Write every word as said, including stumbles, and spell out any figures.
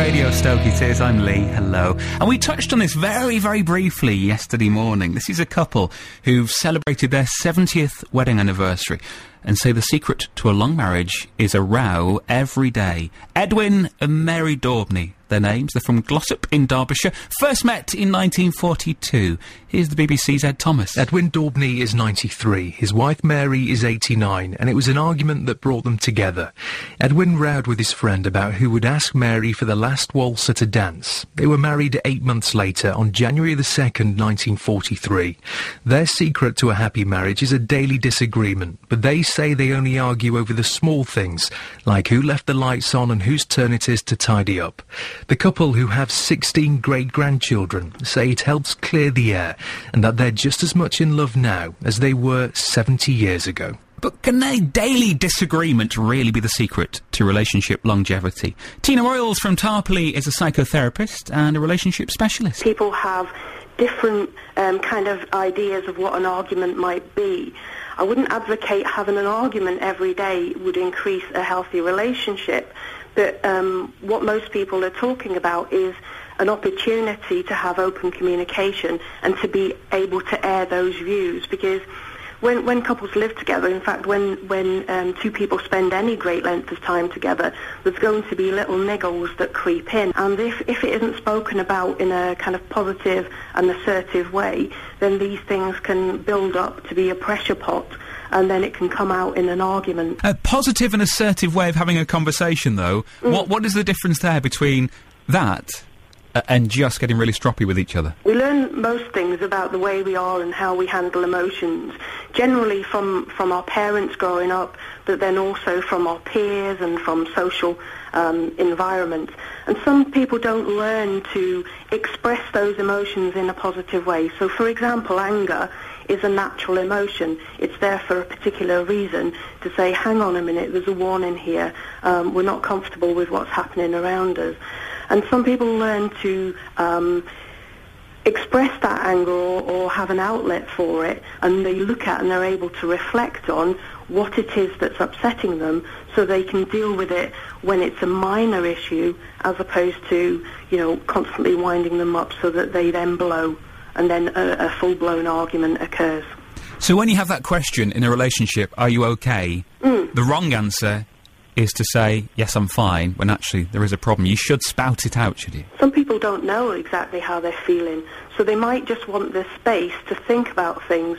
Radio Stoke it is, I'm Lee, hello. And we touched on this very, very briefly yesterday morning. This is a couple who've celebrated their seventieth wedding anniversary and say the secret to a long marriage is a row every day. Edwin and Mary Daubney, their names. They're from Glossop in Derbyshire. First met in nineteen forty-two. Here's the B B C's Ed Thomas. Edwin Daubney is ninety-three. His wife Mary is eighty-nine, and it was an argument that brought them together. Edwin rowed with his friend about who would ask Mary for the last waltz at a dance. They were married eight months later, on January the second, nineteen forty-three. Their secret to a happy marriage is a daily disagreement, but they say they only argue over the small things, like who left the lights on and whose turn it is to tidy up. The couple, who have sixteen great-grandchildren, say it helps clear the air and that they're just as much in love now as they were seventy years ago. But can a daily disagreement really be the secret to relationship longevity? Tina Royals from Tarpley is a psychotherapist and a relationship specialist. People have different um, kind of ideas of what an argument might be. I wouldn't advocate having an argument every day would increase a healthy relationship. But um, what most people are talking about is an opportunity to have open communication and to be able to air those views. Because when when couples live together, in fact, when, when um, two people spend any great length of time together, there's going to be little niggles that creep in. And if, if it isn't spoken about in a kind of positive and assertive way, then these things can build up to be a pressure pot, and then it can come out in an argument. A positive and assertive way of having a conversation, though. Mm. What What is the difference there between that uh, and just getting really stroppy with each other? We learn most things about the way we are and how we handle emotions, generally from, from our parents growing up, but then also from our peers and from social um, environments. And some people don't learn to express those emotions in a positive way. So, for example, anger is a natural emotion. It's there for a particular reason, to say, hang on a minute, there's a warning here, um, we're not comfortable with what's happening around us. And some people learn to um, express that anger or, or have an outlet for it, and they look at and they're able to reflect on what it is that's upsetting them, so they can deal with it when it's a minor issue, as opposed to, you know, constantly winding them up so that they then blow, and then a, a full-blown argument occurs. So when you have that question in a relationship, are you okay? Mm. The wrong answer is to say, yes, I'm fine, when actually there is a problem. You should spout it out, should you? Some people don't know exactly how they're feeling, so they might just want the space to think about things